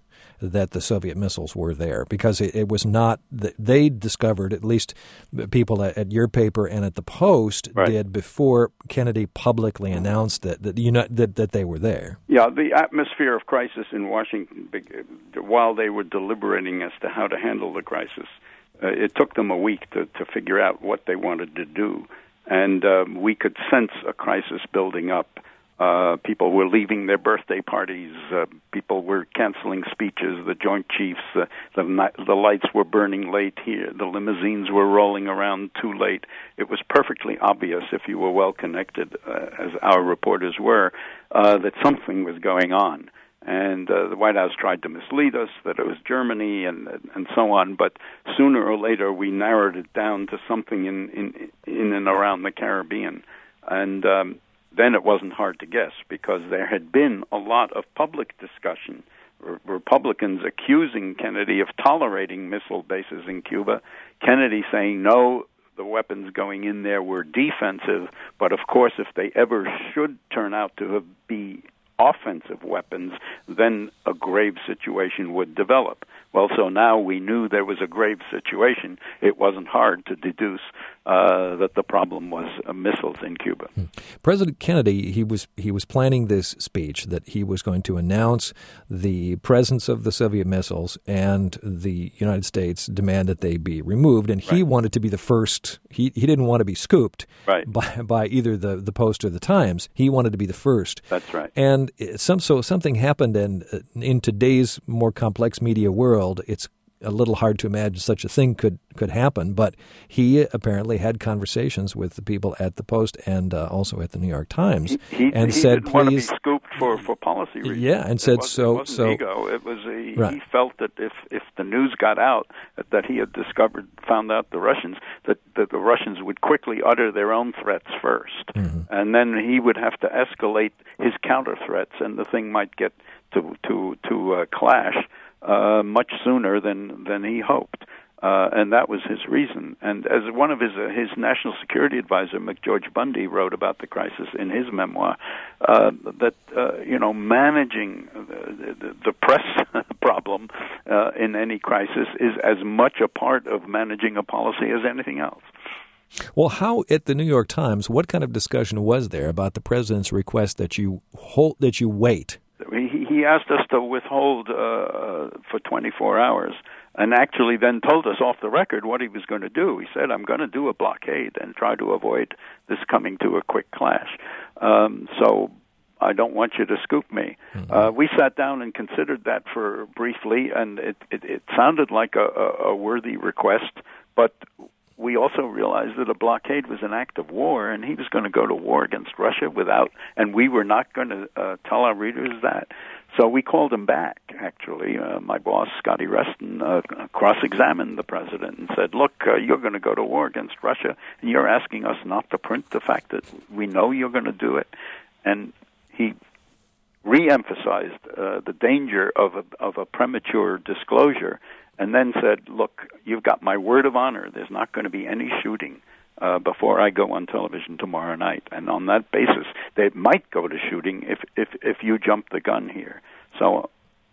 that the Soviet missiles were there, because it, it was not that they discovered, at least people at, at your paper and at the Post
right.
did, before Kennedy publicly announced that that, you know, that that they were there.
Yeah, the atmosphere of crisis in Washington, while they were deliberating as to how to handle the crisis, uh, it took them a week to, to figure out what they wanted to do. And um, we could sense a crisis building up. Uh, people were leaving their birthday parties. Uh, people were canceling speeches. The Joint Chiefs, uh, the, the lights were burning late here. The limousines were rolling around too late. It was perfectly obvious, if you were well connected, uh, as our reporters were, uh, that something was going on. And uh, the White House tried to mislead us that it was Germany and and so on. But sooner or later, we narrowed it down to something in in, in and around the Caribbean. And um, then it wasn't hard to guess, because there had been a lot of public discussion, R- Republicans accusing Kennedy of tolerating missile bases in Cuba, Kennedy saying, no, the weapons going in there were defensive, but of course if they ever should turn out to be offensive weapons, then a grave situation would develop. Well, so now we knew there was a grave situation. It wasn't hard to deduce uh, that the problem was uh, missiles in Cuba.
Hmm. President Kennedy, he was he was planning this speech that he was going to announce the presence of the Soviet missiles, and the United States demand that they be removed. And he
right.
wanted to be the first. He he didn't want to be scooped
right.
by by either the, the Post or the Times. He wanted to be the first.
That's right.
And some so something happened, and in today's more complex media world, it's a little hard to imagine such a thing could, could happen, but he apparently had conversations with the people at the Post and uh, also at the New York Times,
he, he,
and
he
said,
didn't
"Please."
Want to be scooped for, for policy reasons.
Yeah, and said
it
so.
It wasn't
so
ego. It was a,
right.
he felt that if if the news got out that he had discovered, found out the Russians, that, that the Russians would quickly utter their own threats first,
mm-hmm.
and then he would have to escalate his counter threats, and the thing might get to to to uh, clash uh, much sooner than than he hoped. Uh, and that was his reason. And as one of his uh, his national security advisor, McGeorge Bundy, wrote about the crisis in his memoir, uh, that uh, you know managing the, the, the press problem uh, in any crisis is as much a part of managing a policy as anything else.
Well, how at the New York Times, what kind of discussion was there about the president's request that you hold that you wait?
He, he asked us to withhold uh, for twenty-four hours. And actually then told us off the record what he was going to do. He said, I'm going to do a blockade and try to avoid this coming to a quick clash. Um, so I don't want you to scoop me. Mm-hmm. Uh, we sat down and considered that for briefly, and it, it, it sounded like a, a, a worthy request, but we also realized that a blockade was an act of war, and he was going to go to war against Russia without, and we were not going to uh, tell our readers that. So we called him back, actually. Uh, my boss, Scotty Reston, uh, cross-examined the president and said, look, uh, you're going to go to war against Russia, and you're asking us not to print the fact that we know you're going to do it. And he re-emphasized uh, the danger of a, of a premature disclosure, and then said, look, you've got my word of honor. There's not going to be any shooting Uh, before I go on television tomorrow night. And on that basis, they might go to shooting if, if, if you jump the gun here. So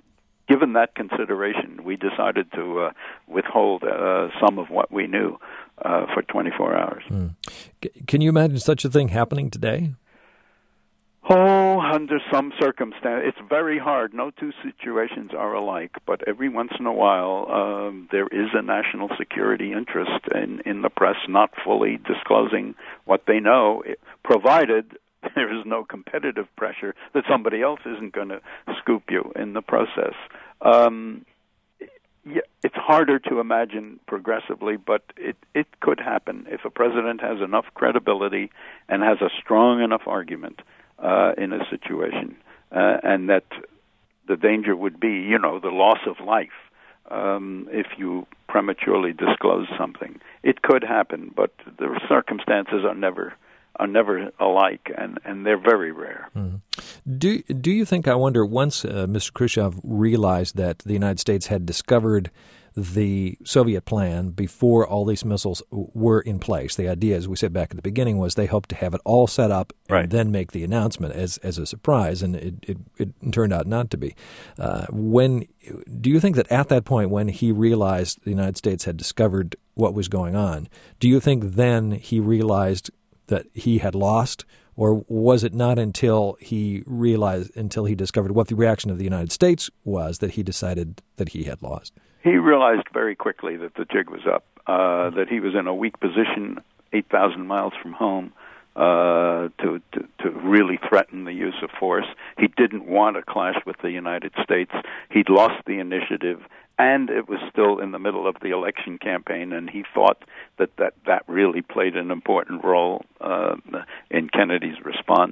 given that consideration, we decided to uh, withhold uh, some of what we knew uh, for twenty-four hours.
Mm. C- can you imagine such a thing happening today?
Oh, under some circumstance. It's very hard. No two situations are alike, but every once in a while um, there is a national security interest in, in the press not fully disclosing what they know, provided there is no competitive pressure that somebody else isn't going to scoop you in the process. Um, yeah, it's harder to imagine progressively, but it, it could happen if a president has enough credibility and has a strong enough argument Uh, in a situation, uh, and that the danger would be, you know, the loss of life um, if you prematurely disclose something. It could happen, but the circumstances are never are never alike, and, and they're very rare.
Mm. Do do you think, I wonder, once uh, Mister Khrushchev realized that the United States had discovered the Soviet plan before all these missiles were in place. The idea, as we said back at the beginning, was they hoped to have it all set up and
right.
then make the announcement as as a surprise, and it, it, it turned out not to be. Uh, when do you think that at that point, when he realized the United States had discovered what was going on, do you think then he realized that he had lost? Or was it not until he realized, until he discovered what the reaction of the United States was, that he decided that he had lost?
He realized very quickly that the jig was up, uh, that he was in a weak position eight thousand miles from home uh, to, to, to really threaten the use of force. He didn't want a clash with the United States. He'd lost the initiative, and it was still in the middle of the election campaign, and he thought that that, that really played an important role uh, in Kennedy's response.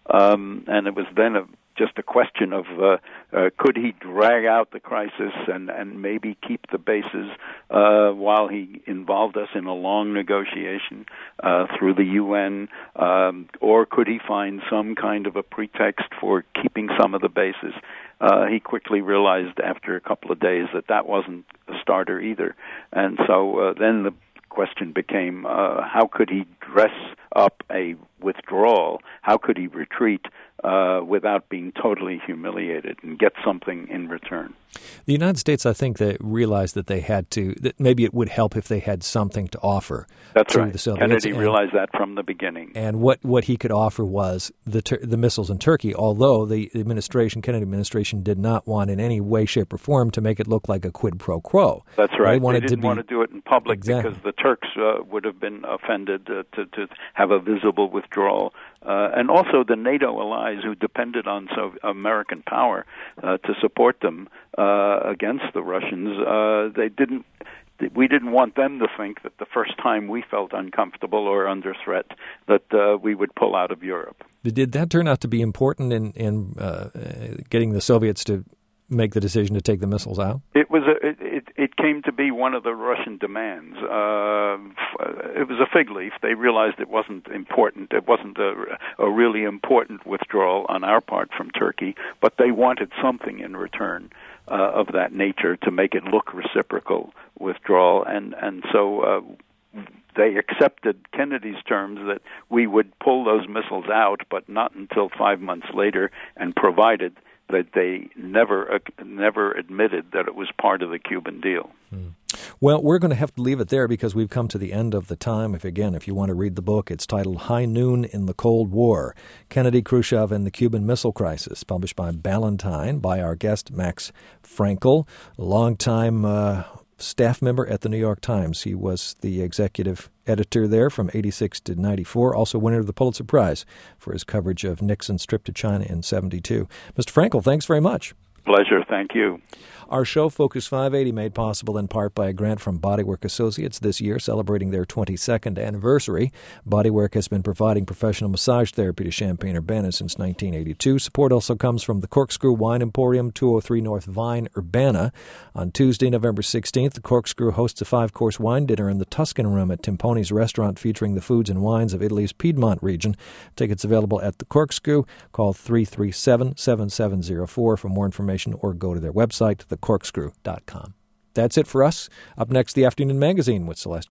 Um, and it was then a, just a question of uh, uh, could he drag out the crisis and, and maybe keep the bases uh, while he involved us in a long negotiation uh, through the U N, um, or could he find some kind of a pretext for keeping some of the bases? Uh, he quickly realized after a couple of days that that wasn't a starter either. And so uh, then the question became, uh, how could he dress up a withdrawal? How could he retreat uh, without being totally humiliated and get something in return?
The United States, I think, they realized that they had to, that maybe it would help if they had something to offer.
That's
to
right.
The Soviets.
Kennedy
and,
realized that from the beginning.
And what, what he could offer was the ter- the missiles in Turkey, although the administration, Kennedy administration, did not want in any way, shape, or form to make it look like a quid pro quo.
That's right.
They, wanted
they didn't
to be,
want to do it in public
exactly.
because the Turks uh, would have been offended uh, to, to have a visible withdrawal. Uh, and also the NATO allies who depended on so American power uh, to support them uh, against the Russians, uh, they didn't. We didn't want them to think that the first time we felt uncomfortable or under threat that uh, we would pull out of Europe.
Did that turn out to be important in, in uh, getting the Soviets to make the decision to take the missiles out?
It was a, it, it, it came to be one of the Russian demands. Uh, it was a fig leaf. They realized it wasn't important. It wasn't a, a really important withdrawal on our part from Turkey, but they wanted something in return uh, of that nature to make it look reciprocal withdrawal, and and so uh, they accepted Kennedy's terms that we would pull those missiles out, but not until five months later, and provided that they never uh, never admitted that it was part of the Cuban deal.
Hmm. Well, we're going to have to leave it there because we've come to the end of the time. If again, if you want to read the book, it's titled High Noon in the Cold War, Kennedy, Khrushchev, and the Cuban Missile Crisis, published by Ballantine, by our guest, Max Frankel, a longtime uh, staff member at the New York Times. He was the executive editor there from eighty-six to ninety-four, also winner of the Pulitzer Prize for his coverage of Nixon's trip to China in seventy-two. Mister Frankel, thanks very much.
Pleasure. Thank you.
Our show, Focus five eighty, made possible in part by a grant from Bodywork Associates this year, celebrating their twenty-second anniversary. Bodywork has been providing professional massage therapy to Champaign-Urbana since nineteen eighty-two. Support also comes from the Corkscrew Wine Emporium, two oh three North Vine, Urbana. On Tuesday, November sixteenth, the Corkscrew hosts a five-course wine dinner in the Tuscan Room at Timponi's restaurant, featuring the foods and wines of Italy's Piedmont region. Tickets available at the Corkscrew. Call three three seven, seven seven zero four for more information, or go to their website, the corkscrew dot com. That's it for us. Up next, the Afternoon Magazine with Celeste